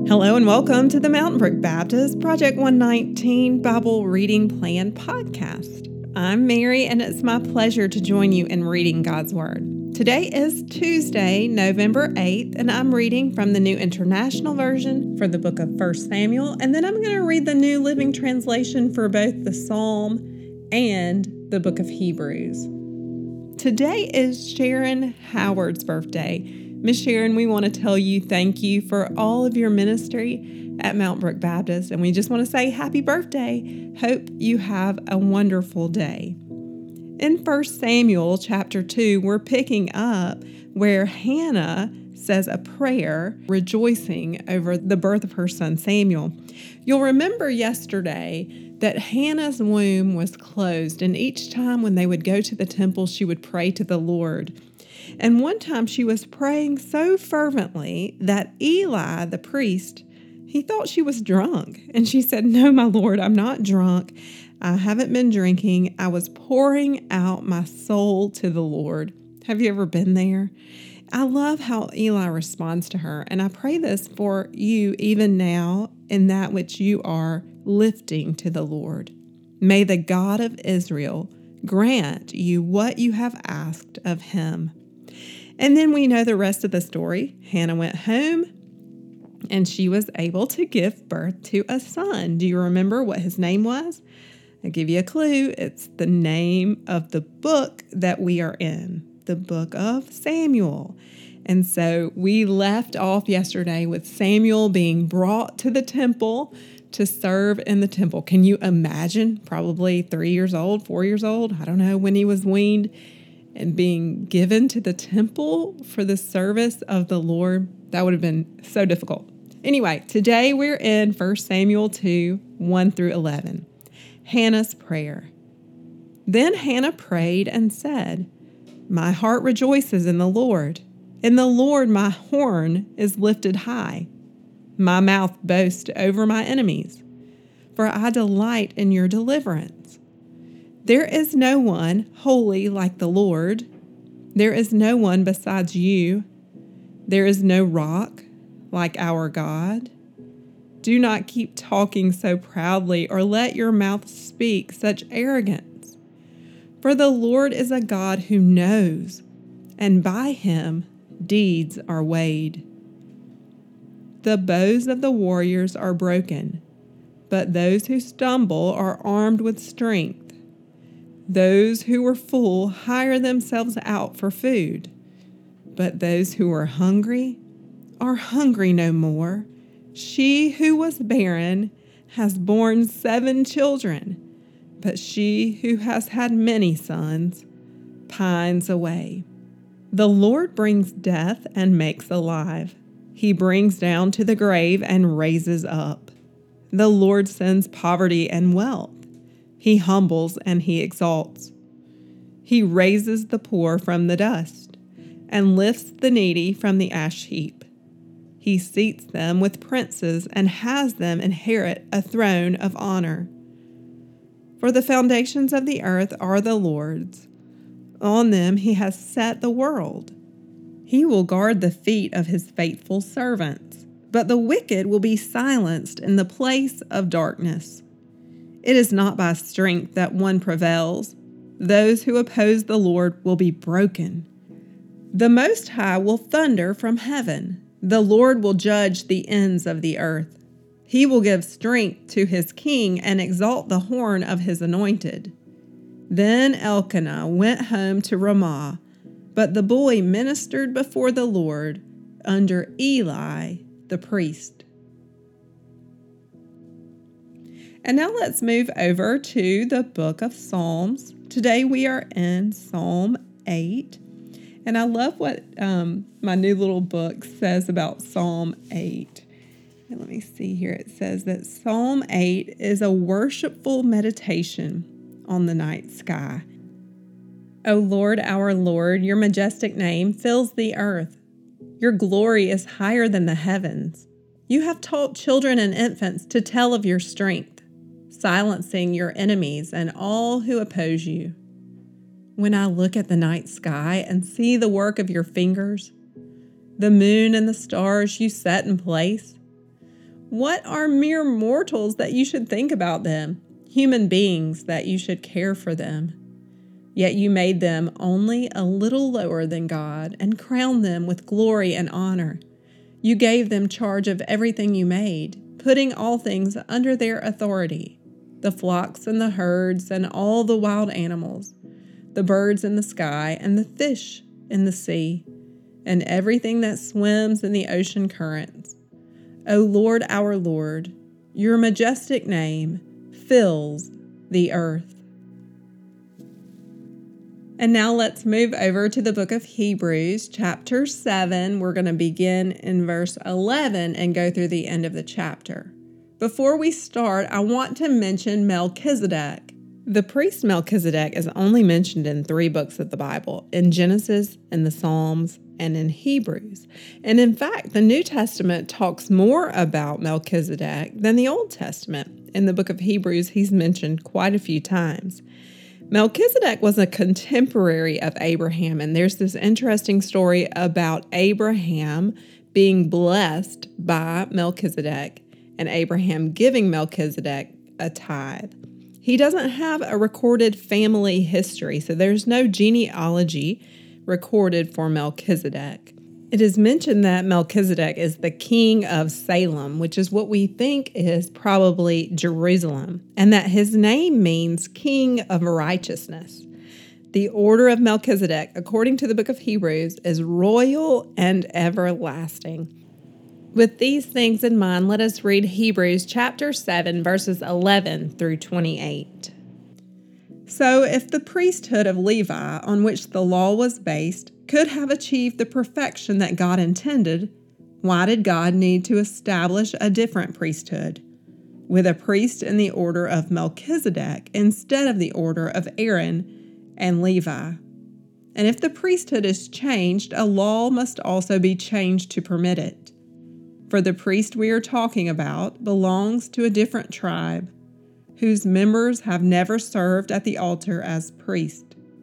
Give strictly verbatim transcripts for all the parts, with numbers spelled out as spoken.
Hello and welcome to the Mountain Brook Baptist Project one nineteen Bible Reading Plan podcast. I'm Mary and it's my pleasure to join you in reading God's Word. Today is Tuesday, November eighth, and I'm reading from the New International Version for the book of First Samuel, and then I'm going to read the New Living Translation for both the Psalm and the book of Hebrews. Today is Sharon Howard's birthday. Miss Sharon, we want to tell you thank you for all of your ministry at Mountain Brook Baptist, and we just want to say happy birthday. Hope you have a wonderful day. In First Samuel chapter two, we're picking up where Hannah says a prayer rejoicing over the birth of her son Samuel. You'll remember yesterday that Hannah's womb was closed, and each time when they would go to the temple, she would pray to the Lord. And one time she was praying so fervently that Eli, the priest, he thought she was drunk. And she said, "No, my Lord, I'm not drunk. I haven't been drinking. I was pouring out my soul to the Lord." Have you ever been there? I love how Eli responds to her. And I pray this for you even now in that which you are lifting to the Lord. May the God of Israel grant you what you have asked of him. And then we know the rest of the story. Hannah went home and she was able to give birth to a son. Do you remember what his name was? I'll give you a clue. It's the name of the book that we are in, the book of Samuel. And so we left off yesterday with Samuel being brought to the temple to serve in the temple. Can you imagine? Probably three years old, four years old, I don't know, when he was weaned, and being given to the temple for the service of the Lord. That would have been so difficult. Anyway, today we're in First Samuel two, one through eleven. Hannah's prayer. Then Hannah prayed and said, "My heart rejoices in the Lord. In the Lord my horn is lifted high. My mouth boasts over my enemies, for I delight in your deliverance. There is no one holy like the Lord. There is no one besides you. There is no rock like our God. Do not keep talking so proudly or let your mouth speak such arrogance. For the Lord is a God who knows, and by him deeds are weighed. The bows of the warriors are broken, but those who stumble are armed with strength. Those who were full hire themselves out for food, but those who are hungry are hungry no more. She who was barren has borne seven children, but she who has had many sons pines away. The Lord brings death and makes alive. He brings down to the grave and raises up. The Lord sends poverty and wealth. He humbles and he exalts. He raises the poor from the dust and lifts the needy from the ash heap. He seats them with princes and has them inherit a throne of honor. For the foundations of the earth are the Lord's. On them he has set the world. He will guard the feet of his faithful servants, but the wicked will be silenced in the place of darkness. It is not by strength that one prevails. Those who oppose the Lord will be broken. The Most High will thunder from heaven. The Lord will judge the ends of the earth. He will give strength to his king and exalt the horn of his anointed. Then Elkanah went home to Ramah, but the boy ministered before the Lord under Eli the priest. And now let's move over to the book of Psalms. Today we are in Psalm eight. And I love what um, my new little book says about Psalm eight. And let me see here. It says that Psalm eight is a worshipful meditation on the night sky. O Lord, our Lord, your majestic name fills the earth. Your glory is higher than the heavens. You have taught children and infants to tell of your strength, silencing your enemies and all who oppose you. When I look at the night sky and see the work of your fingers, the moon and the stars you set in place, What are mere mortals that you should think about them? Human beings that you should care for them. Yet you made them only a little lower than God and crowned them with glory and honor. You gave them charge of everything you made, putting all things under their authority, the flocks and the herds and all the wild animals, the birds in the sky and the fish in the sea, and everything that swims in the ocean currents. O Lord, our Lord, your majestic name fills the earth. And now let's move over to the book of Hebrews, chapter seven. We're going to begin in verse eleven and go through the end of the chapter. Before we start, I want to mention Melchizedek. The priest Melchizedek is only mentioned in three books of the Bible, in Genesis, in the Psalms, and in Hebrews. And in fact, the New Testament talks more about Melchizedek than the Old Testament. In the book of Hebrews, he's mentioned quite a few times. Melchizedek was a contemporary of Abraham, and there's this interesting story about Abraham being blessed by Melchizedek and Abraham giving Melchizedek a tithe. He doesn't have a recorded family history, so there's no genealogy recorded for Melchizedek. It is mentioned that Melchizedek is the king of Salem, which is what we think is probably Jerusalem, and that his name means king of righteousness. The order of Melchizedek, according to the book of Hebrews, is royal and everlasting. With these things in mind, let us read Hebrews chapter seven, verses eleven through twenty-eight. So if the priesthood of Levi, on which the law was based, could have achieved the perfection that God intended, why did God need to establish a different priesthood, with a priest in the order of Melchizedek instead of the order of Aaron and Levi? And if the priesthood is changed, a law must also be changed to permit it. For the priest we are talking about belongs to a different tribe, whose members have never served at the altar as priest.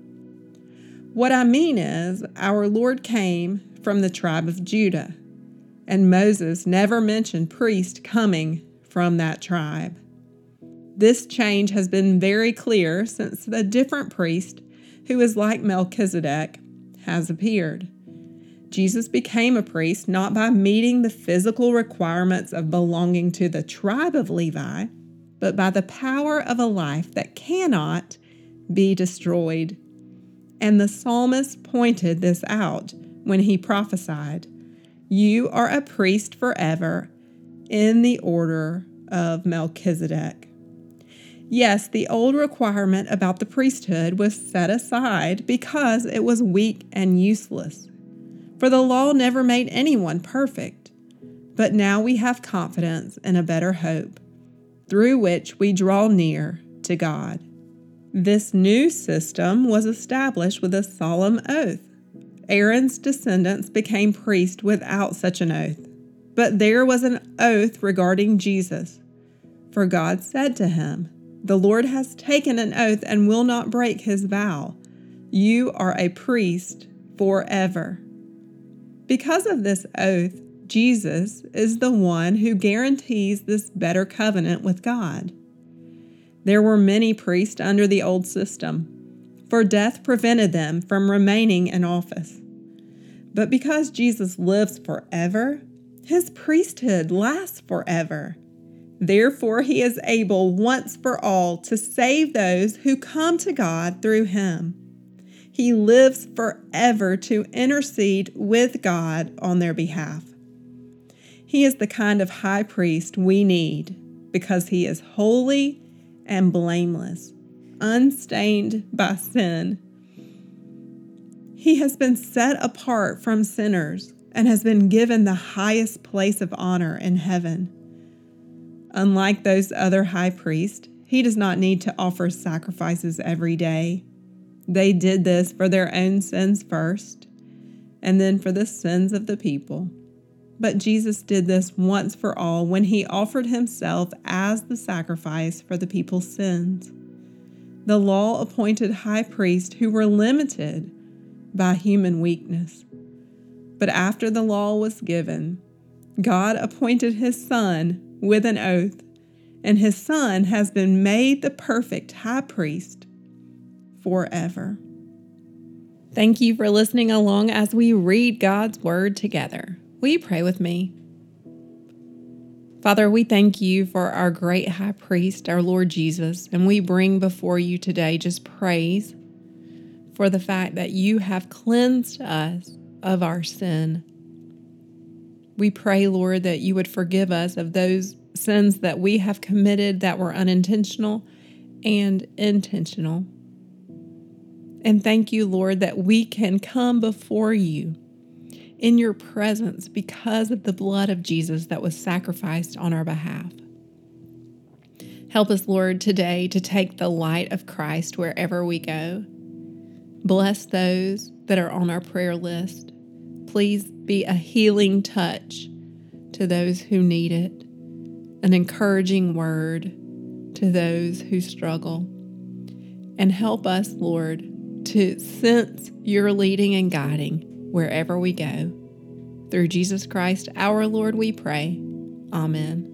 What I mean is, our Lord came from the tribe of Judah, and Moses never mentioned priest coming from that tribe. This change has been very clear since the different priest, who is like Melchizedek, has appeared. Jesus became a priest not by meeting the physical requirements of belonging to the tribe of Levi, but by the power of a life that cannot be destroyed. And the psalmist pointed this out when he prophesied, "You are a priest forever in the order of Melchizedek." Yes, the old requirement about the priesthood was set aside because it was weak and useless. For the law never made anyone perfect. But now we have confidence in a better hope, through which we draw near to God. This new system was established with a solemn oath. Aaron's descendants became priests without such an oath. But there was an oath regarding Jesus. For God said to him, "The Lord has taken an oath and will not break his vow. You are a priest forever." Because of this oath, Jesus is the one who guarantees this better covenant with God. There were many priests under the old system, for death prevented them from remaining in office. But because Jesus lives forever, his priesthood lasts forever. Therefore, he is able once for all to save those who come to God through him. He lives forever to intercede with God on their behalf. He is the kind of high priest we need because he is holy and blameless, unstained by sin. He has been set apart from sinners and has been given the highest place of honor in heaven. Unlike those other high priests, he does not need to offer sacrifices every day. They did this for their own sins first, and then for the sins of the people. But Jesus did this once for all when he offered himself as the sacrifice for the people's sins. The law appointed high priests who were limited by human weakness. But after the law was given, God appointed his Son, with an oath, and his Son has been made the perfect high priest forever. Thank you for listening along as we read God's Word together. Will you pray with me? Father, we thank you for our great high priest, our Lord Jesus, and we bring before you today just praise for the fact that you have cleansed us of our sin. We pray, Lord, that you would forgive us of those sins that we have committed that were unintentional and intentional. And thank you, Lord, that we can come before you in your presence because of the blood of Jesus that was sacrificed on our behalf. Help us, Lord, today to take the light of Christ wherever we go. Bless those that are on our prayer list. Please be a healing touch to those who need it, an encouraging word to those who struggle. And help us, Lord, to sense your leading and guiding wherever we go. Through Jesus Christ, our Lord, we pray. Amen.